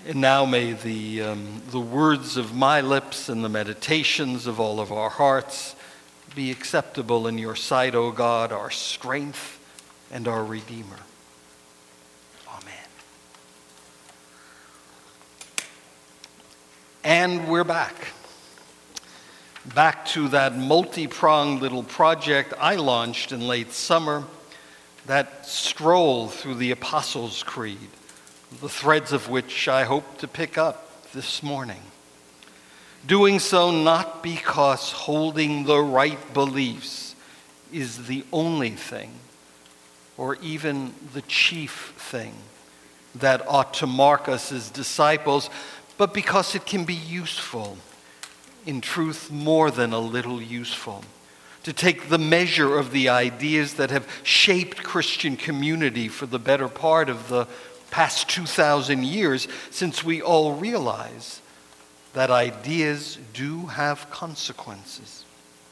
And now may the words of my lips and the meditations of all of our hearts be acceptable in your sight, O God, our strength and our Redeemer. Amen. And we're back. Back to that multi-pronged little project I launched in late summer, that stroll through the Apostles' Creed, the threads of which I hope to pick up this morning. Doing so not because holding the right beliefs is the only thing, or even the chief thing, that ought to mark us as disciples, but because it can be useful, in truth more than a little useful, to take the measure of the ideas that have shaped Christian community for the better part of the past 2,000 years, since we all realize that ideas do have consequences.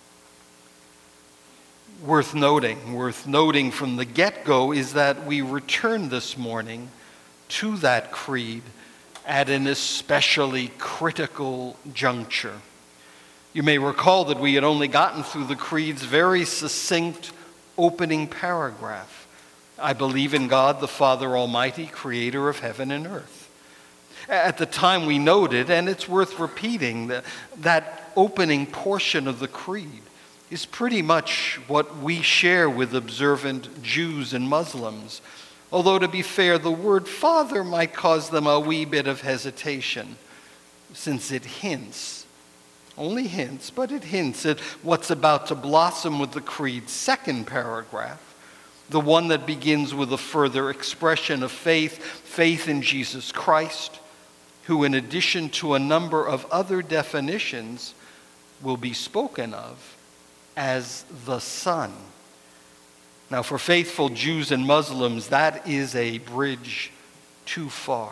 Worth noting from the get-go is that we return this morning to that creed at an especially critical juncture. You may recall that we had only gotten through the creed's very succinct opening paragraph. I believe in God, the Father Almighty, creator of heaven and earth. At the time we noted, and it's worth repeating, that opening portion of the creed is pretty much what we share with observant Jews and Muslims. Although, to be fair, the word Father might cause them a wee bit of hesitation, since it hints, only hints, but it hints at what's about to blossom with the creed's second paragraph, the one that begins with a further expression of faith in Jesus Christ, who, in addition to a number of other definitions, will be spoken of as the Son. Now, for faithful Jews and Muslims, that is a bridge too far,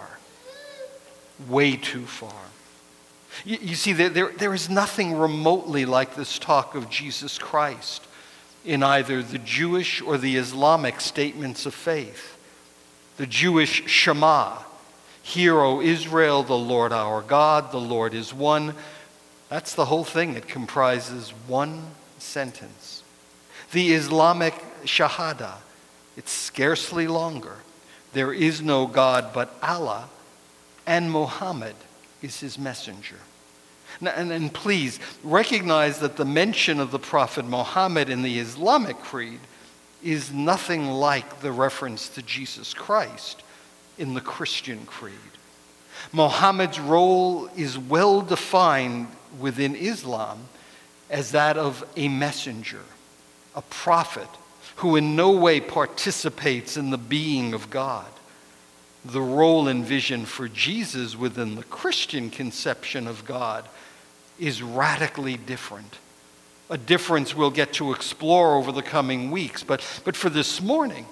way too far. You see, there is nothing remotely like this talk of Jesus Christ in either the Jewish or the Islamic statements of faith. The Jewish Shema, "Hear, O Israel, the Lord our God, the Lord is one." That's the whole thing. It comprises one sentence. The Islamic Shahada, it's scarcely longer. "There is no God but Allah, and Muhammad is his messenger." And please recognize that the mention of the Prophet Muhammad in the Islamic creed is nothing like the reference to Jesus Christ in the Christian creed. Muhammad's role is well defined within Islam as that of a messenger, a prophet, who in no way participates in the being of God. The role envisioned for Jesus within the Christian conception of God is radically different. A difference we'll get to explore over the coming weeks. But for this morning,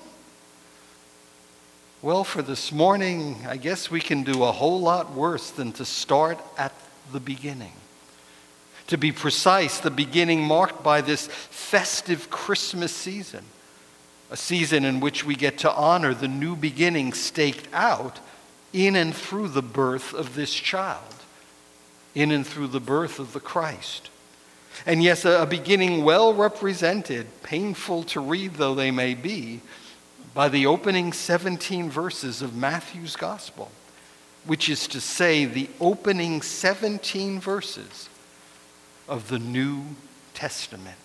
I guess we can do a whole lot worse than to start at the beginning. To be precise, the beginning marked by this festive Christmas season, a season in which we get to honor the new beginning staked out in and through the birth of this child, in and through the birth of the Christ. And yes, a beginning well represented, painful to read though they may be, by the opening 17 verses of Matthew's Gospel, which is to say, the opening 17 verses of the New Testament.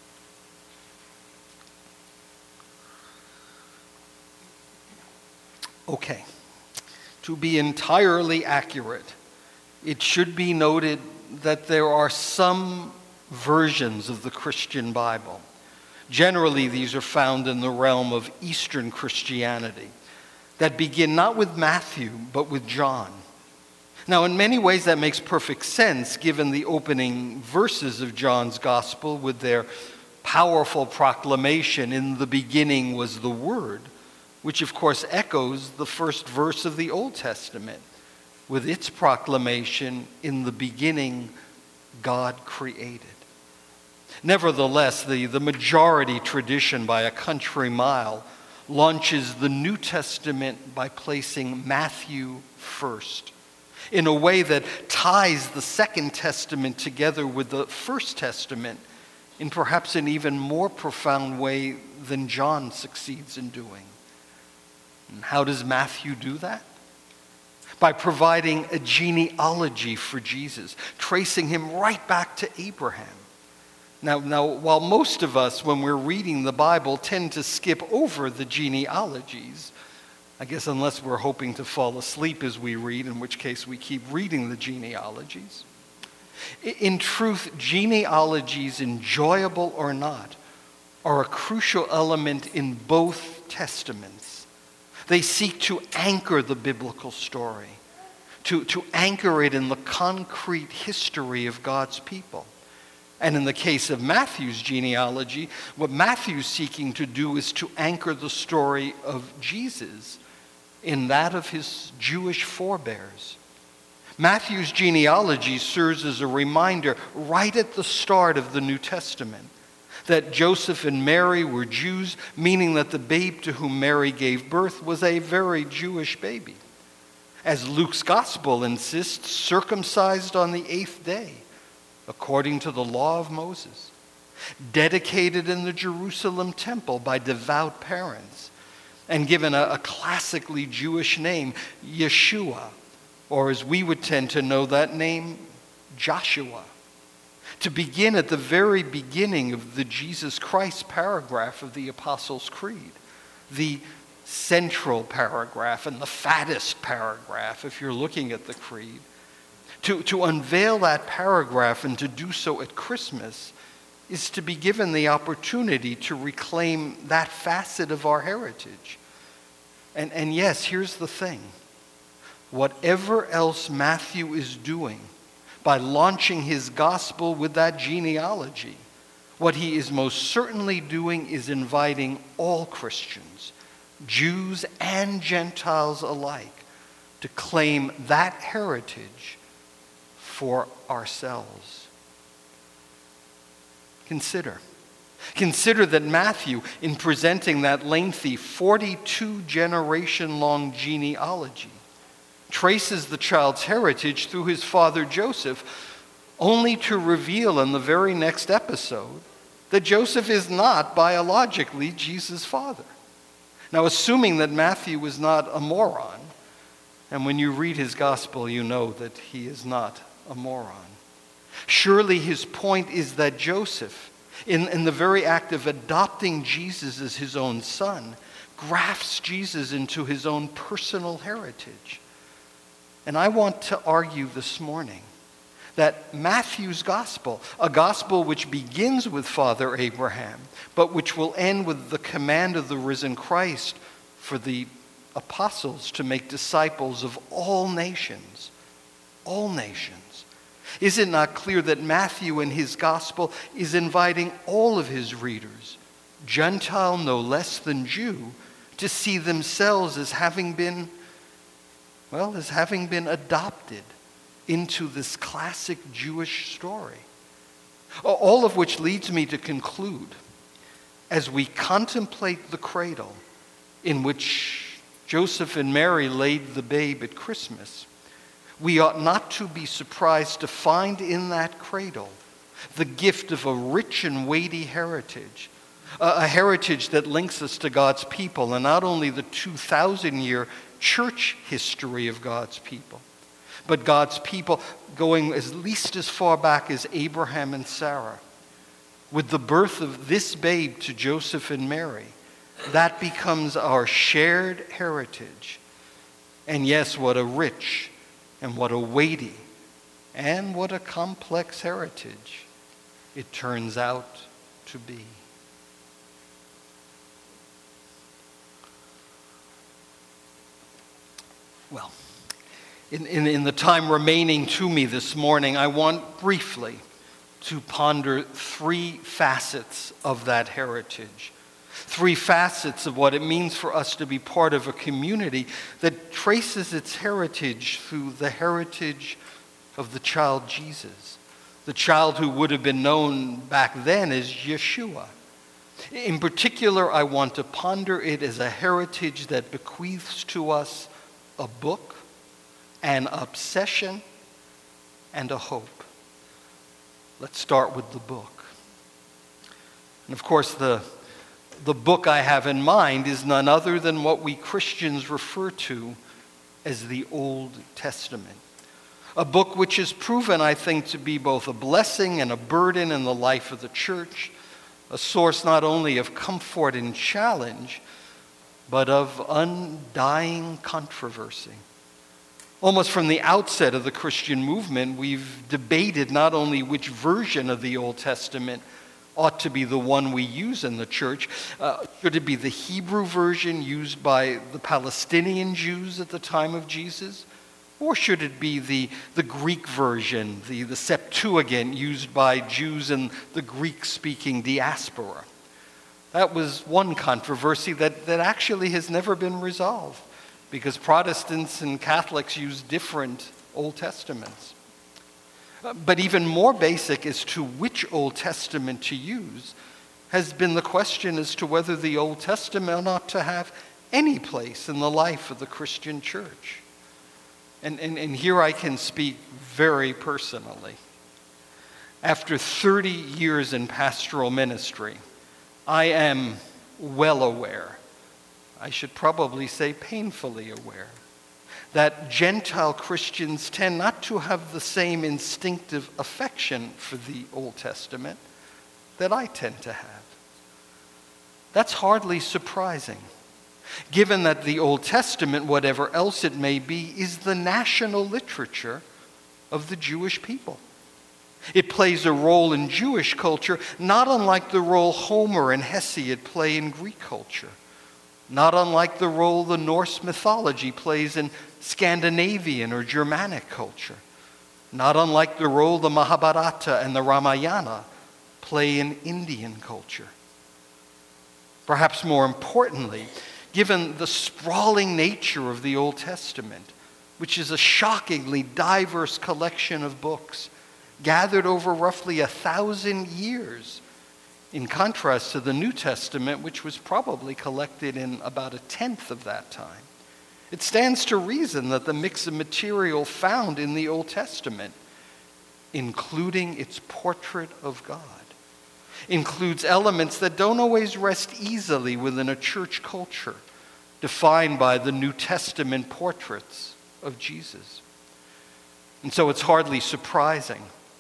Okay, to be entirely accurate, it should be noted that there are some versions of the Christian Bible. Generally, these are found in the realm of Eastern Christianity that begin not with Matthew, but with John. Now, in many ways, that makes perfect sense given the opening verses of John's Gospel with their powerful proclamation, "In the beginning was the Word," which of course echoes the first verse of the Old Testament with its proclamation, "In the beginning, God created." Nevertheless, the majority tradition by a country mile launches the New Testament by placing Matthew first. in a way that ties the Second Testament together with the First Testament in perhaps an even more profound way than John succeeds in doing. And how does Matthew do that? By providing a genealogy for Jesus, tracing him right back to Abraham. Now, while most of us, when we're reading the Bible, tend to skip over the genealogies, I guess unless we're hoping to fall asleep as we read, in which case we keep reading the genealogies. In truth, genealogies, enjoyable or not, are a crucial element in both testaments. They seek to anchor the biblical story, to anchor it in the concrete history of God's people. And in the case of Matthew's genealogy, what Matthew's seeking to do is to anchor the story of Jesus in that of his Jewish forebears. Matthew's genealogy serves as a reminder right at the start of the New Testament that Joseph and Mary were Jews, meaning that the babe to whom Mary gave birth was a very Jewish baby. As Luke's gospel insists, circumcised on the 8th day, according to the law of Moses, dedicated in the Jerusalem temple by devout parents, and given a classically Jewish name, Yeshua, or as we would tend to know that name, Joshua. To begin at the very beginning of the Jesus Christ paragraph of the Apostles' Creed, the central paragraph and the fattest paragraph, if you're looking at the Creed. To unveil that paragraph and to do so at Christmas is to be given the opportunity to reclaim that facet of our heritage. And yes, here's the thing. Whatever else Matthew is doing by launching his gospel with that genealogy, what he is most certainly doing is inviting all Christians, Jews and Gentiles alike, to claim that heritage for ourselves. Consider that Matthew, in presenting that lengthy 42-generation-long genealogy, traces the child's heritage through his father Joseph, only to reveal in the very next episode that Joseph is not biologically Jesus' father. Now, assuming that Matthew was not a moron, and when you read his gospel, you know that he is not a moron. Surely his point is that Joseph, in the very act of adopting Jesus as his own son, grafts Jesus into his own personal heritage. And I want to argue this morning that Matthew's gospel, a gospel which begins with Father Abraham, but which will end with the command of the risen Christ for the apostles to make disciples of all nations. Is it not clear that Matthew in his gospel is inviting all of his readers, Gentile no less than Jew, to see themselves as having been adopted into this classic Jewish story? All of which leads me to conclude, as we contemplate the cradle in which Joseph and Mary laid the babe at Christmas, we ought not to be surprised to find in that cradle the gift of a rich and weighty heritage, a heritage that links us to God's people, and not only the 2,000-year church history of God's people, but God's people going at least as far back as Abraham and Sarah. With the birth of this babe to Joseph and Mary, that becomes our shared heritage. And yes, what a rich and what a weighty and what a complex heritage it turns out to be. Well, in the time remaining to me this morning, I want briefly to ponder three facets of that heritage. Three facets of what it means for us to be part of a community that traces its heritage through the heritage of the child Jesus, the child who would have been known back then as Yeshua. In particular, I want to ponder it as a heritage that bequeaths to us a book an obsession, and a hope. Let's start with the book. And of course, the book I have in mind is none other than what we Christians refer to as the Old Testament. A book which is proven, I think, to be both a blessing and a burden in the life of the church, a source not only of comfort and challenge, but of undying controversy. Almost from the outset of the Christian movement, we've debated not only which version of the Old Testament ought to be the one we use in the church. Should it be the Hebrew version used by the Palestinian Jews at the time of Jesus? Or should it be the Greek version, the Septuagint, used by Jews in the Greek-speaking diaspora? That was one controversy that actually has never been resolved, because Protestants and Catholics use different Old Testaments. But even more basic as to which Old Testament to use has been the question as to whether the Old Testament ought to have any place in the life of the Christian church. And here I can speak very personally. After 30 years in pastoral ministry, I am well aware, I should probably say painfully aware, that Gentile Christians tend not to have the same instinctive affection for the Old Testament that I tend to have. That's hardly surprising, given that the Old Testament, whatever else it may be, is the national literature of the Jewish people. It plays a role in Jewish culture, not unlike the role Homer and Hesiod play in Greek culture, not unlike the role the Norse mythology plays in Scandinavian or Germanic culture, not unlike the role the Mahabharata and the Ramayana play in Indian culture. Perhaps more importantly, given the sprawling nature of the Old Testament, which is a shockingly diverse collection of books gathered over roughly 1,000 years, in contrast to the New Testament, which was probably collected in about 1/10 of that time. It stands to reason that the mix of material found in the Old Testament, including its portrait of God, includes elements that don't always rest easily within a church culture defined by the New Testament portraits of Jesus. And so it's hardly surprising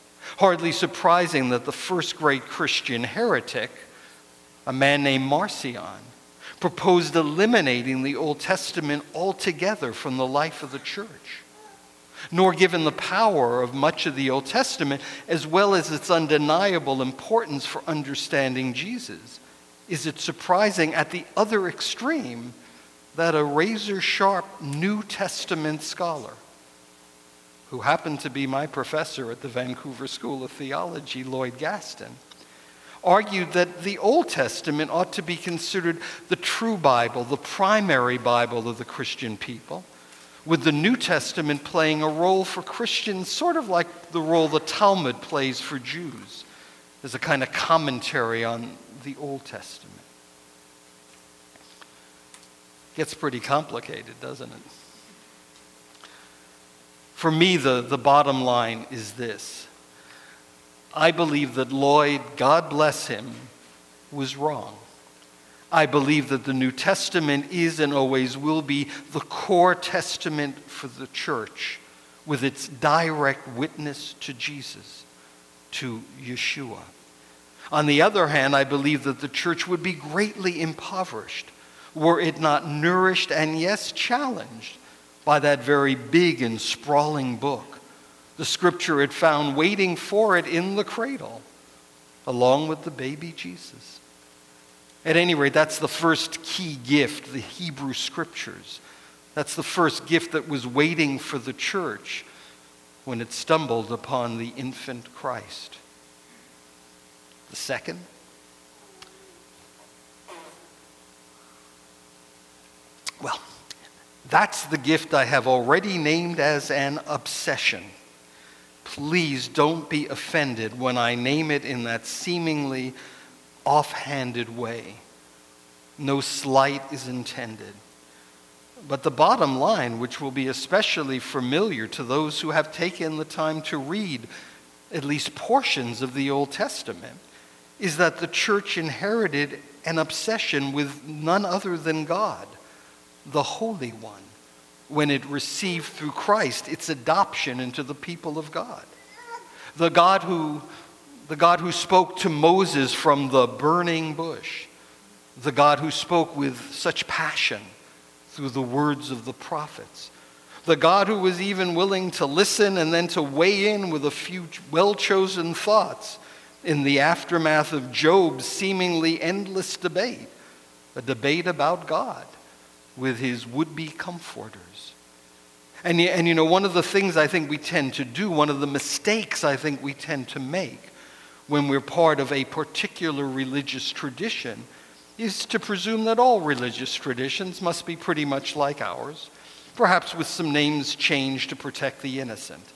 that the first great Christian heretic, a man named Marcion, proposed eliminating the Old Testament altogether from the life of the church. Nor, given the power of much of the Old Testament, as well as its undeniable importance for understanding Jesus, is it surprising at the other extreme that a razor-sharp New Testament scholar, who happened to be my professor at the Vancouver School of Theology, Lloyd Gaston, argued that the Old Testament ought to be considered the true Bible, the primary Bible of the Christian people, with the New Testament playing a role for Christians sort of like the role the Talmud plays for Jews, as a kind of commentary on the Old Testament. Gets pretty complicated, doesn't it? For me, the bottom line is this. I believe that Lloyd, God bless him, was wrong. I believe that the New Testament is and always will be the core testament for the church, with its direct witness to Jesus, to Yeshua. On the other hand, I believe that the church would be greatly impoverished were it not nourished and, yes, challenged by that very big and sprawling book, the scripture it found waiting for it in the cradle, along with the baby Jesus. At any rate, that's the first key gift, the Hebrew Scriptures. That's the first gift that was waiting for the church when it stumbled upon the infant Christ. The second, well, that's the gift I have already named as an obsession. Please don't be offended when I name it in that seemingly offhanded way. No slight is intended. But the bottom line, which will be especially familiar to those who have taken the time to read at least portions of the Old Testament, is that the church inherited an obsession with none other than God, the Holy One, when it received through Christ its adoption into the people of God. The God who spoke to Moses from the burning bush, the God who spoke with such passion through the words of the prophets, the God who was even willing to listen and then to weigh in with a few well-chosen thoughts in the aftermath of Job's seemingly endless debate, a debate about God with his would-be comforters. And you know, one of the things I think we tend to do, one of the mistakes I think we tend to make when we're part of a particular religious tradition is to presume that all religious traditions must be pretty much like ours, perhaps with some names changed to protect the innocent.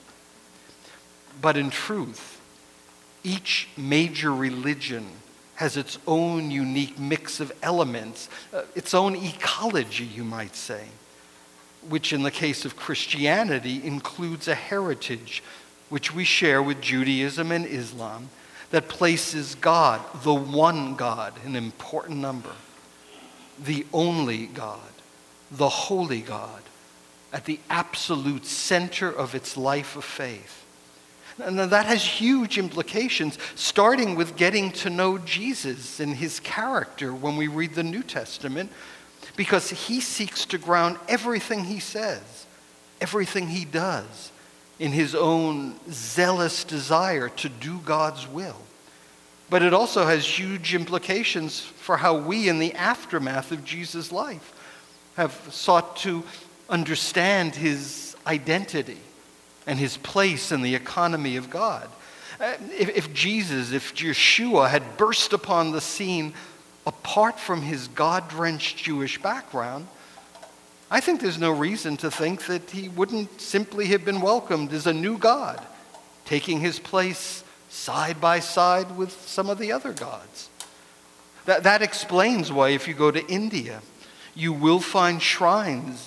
But in truth, each major religion has its own unique mix of elements, its own ecology, you might say, which in the case of Christianity includes a heritage which we share with Judaism and Islam that places God, the one God, an important number, the only God, the holy God, at the absolute center of its life of faith. And that has huge implications, starting with getting to know Jesus and his character when we read the New Testament, because he seeks to ground everything he says, everything he does, in his own zealous desire to do God's will. But it also has huge implications for how we, in the aftermath of Jesus' life, have sought to understand his identity and his place in the economy of God. If Yeshua had burst upon the scene apart from his God-drenched Jewish background, I think there's no reason to think that he wouldn't simply have been welcomed as a new God, taking his place side by side with some of the other gods. That explains why if you go to India, you will find shrines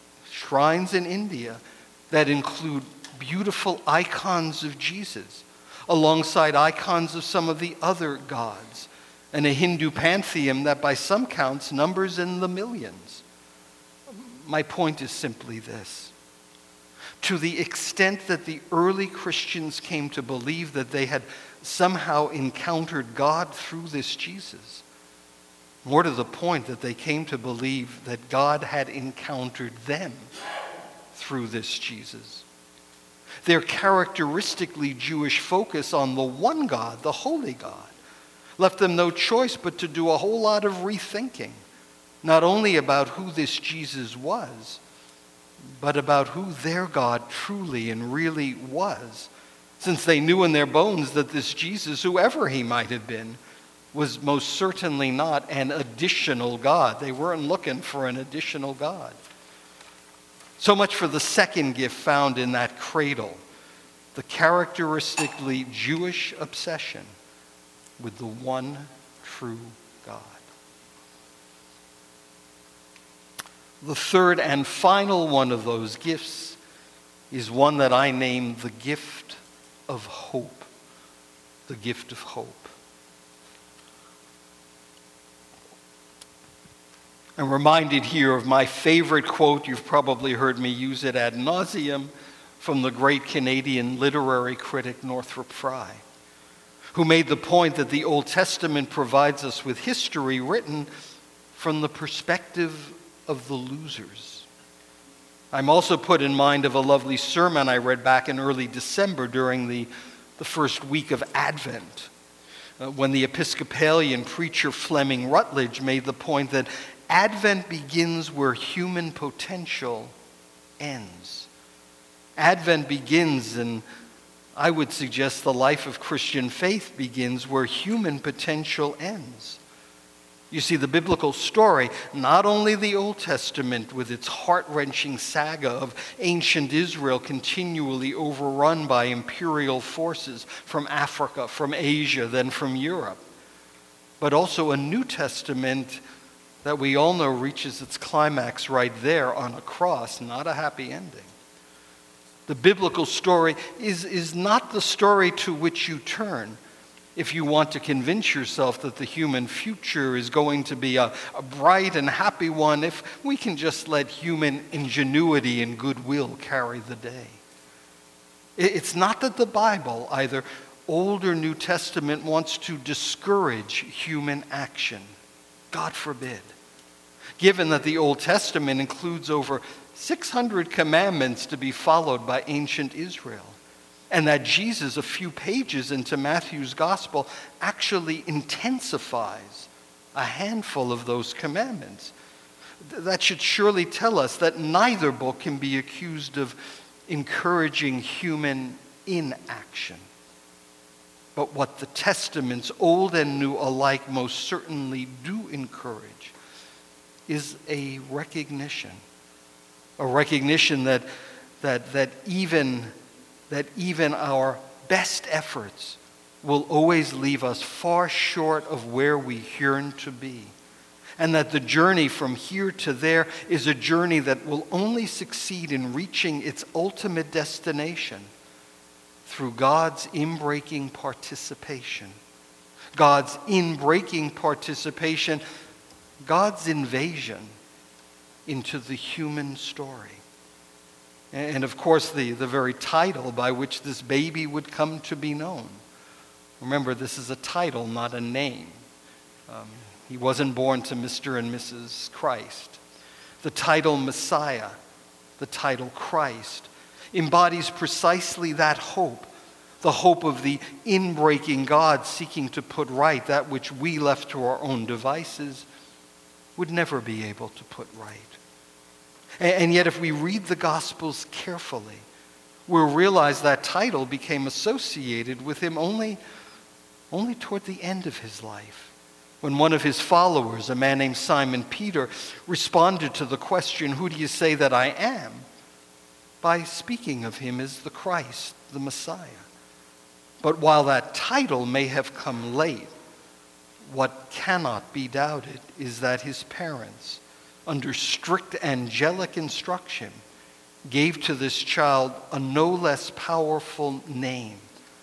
in India that include beautiful icons of Jesus, alongside icons of some of the other gods, and a Hindu pantheon that by some counts numbers in the millions. My point is simply this. To the extent that the early Christians came to believe that they had somehow encountered God through this Jesus, more to the point that they came to believe that God had encountered them through this Jesus. Their characteristically Jewish focus on the one God, the holy God, left them no choice but to do a whole lot of rethinking, not only about who this Jesus was, but about who their God truly and really was, since they knew in their bones that this Jesus, whoever he might have been, was most certainly not an additional God. They weren't looking for an additional God. So much for the second gift found in that cradle, the characteristically Jewish obsession with the one true God. The third and final one of those gifts is one that I name the gift of hope. The gift of hope. I'm reminded here of my favorite quote. You've probably heard me use it ad nauseum, from the great Canadian literary critic Northrop Frye, who made the point that the Old Testament provides us with history written from the perspective of the losers. I'm also put in mind of a lovely sermon I read back in early December during the first week of Advent, when the Episcopalian preacher Fleming Rutledge made the point that Advent begins where human potential ends. Advent begins, and I would suggest the life of Christian faith begins where human potential ends. You see, the biblical story, not only the Old Testament with its heart-wrenching saga of ancient Israel continually overrun by imperial forces from Africa, from Asia, then from Europe, but also a New Testament that we all know reaches its climax right there on a cross, not a happy ending. The biblical story is not the story to which you turn if you want to convince yourself that the human future is going to be a bright and happy one, if we can just let human ingenuity and goodwill carry the day. It's not that the Bible, either Old or New Testament, wants to discourage human action. God forbid. Given that the Old Testament includes over 600 commandments to be followed by ancient Israel, and that Jesus, a few pages into Matthew's gospel, actually intensifies a handful of those commandments. That should surely tell us that neither book can be accused of encouraging human inaction. But what the Testaments, Old and New alike, most certainly do encourage is a recognition that even our best efforts will always leave us far short of where we yearn to be, and that the journey from here to there is a journey that will only succeed in reaching its ultimate destination through God's inbreaking participation. God's inbreaking participation, God's invasion into the human story. And of course, the very title by which this baby would come to be known. Remember, this is a title, not a name. He wasn't born to Mr. and Mrs. Christ. The title Messiah, the title Christ, embodies precisely that hope, the hope of the inbreaking God seeking to put right that which we, left to our own devices, would never be able to put right. And yet, if we read the Gospels carefully, we'll realize that title became associated with him only toward the end of his life, when one of his followers, a man named Simon Peter, responded to the question, "Who do you say that I am?" by speaking of him as the Christ, the Messiah. But while that title may have come late, what cannot be doubted is that his parents, under strict angelic instruction, gave to this child a no less powerful name: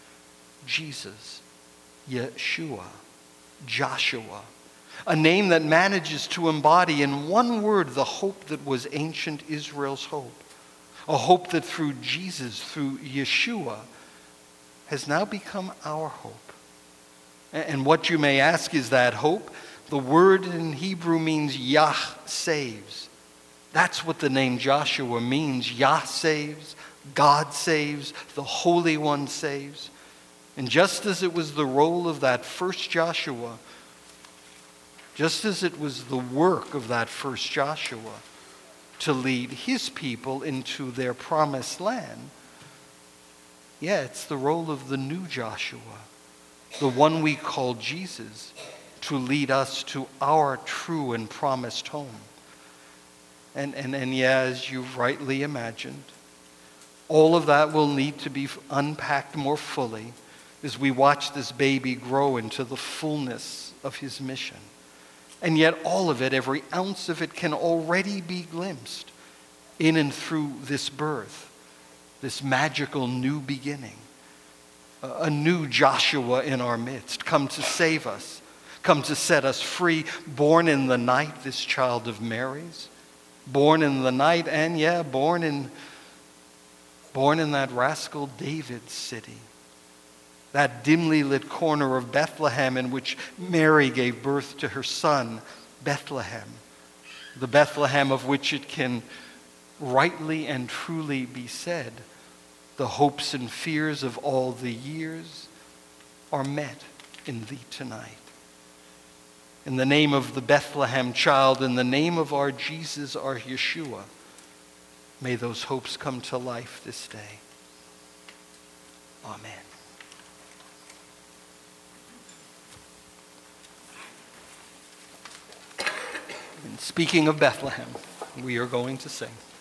Jesus, Yeshua, Joshua, a name that manages to embody in one word the hope that was ancient Israel's hope, a hope that through Jesus, through Yeshua, has now become our hope. And what you may ask is that hope? The word in Hebrew means Yah saves. That's what the name Joshua means. Yah saves, God saves, the Holy One saves. And just as it was the role of that first Joshua, just as it was the work of that first Joshua to lead his people into their promised land, it's the role of the new Joshua, the one we call Jesus, to lead us to our true and promised home. And as you've rightly imagined, all of that will need to be unpacked more fully as we watch this baby grow into the fullness of his mission. And yet all of it, every ounce of it, can already be glimpsed in and through this birth, this magical new beginning, a new Joshua in our midst, come to save us, come to set us free, born in the night, this child of Mary's, born in the night, and born in that rascal David's city, that dimly lit corner of Bethlehem in which Mary gave birth to her son, Bethlehem, the Bethlehem of which it can rightly and truly be said, the hopes and fears of all the years are met in thee tonight. In the name of the Bethlehem child, in the name of our Jesus, our Yeshua, may those hopes come to life this day. Amen. And speaking of Bethlehem, we are going to sing.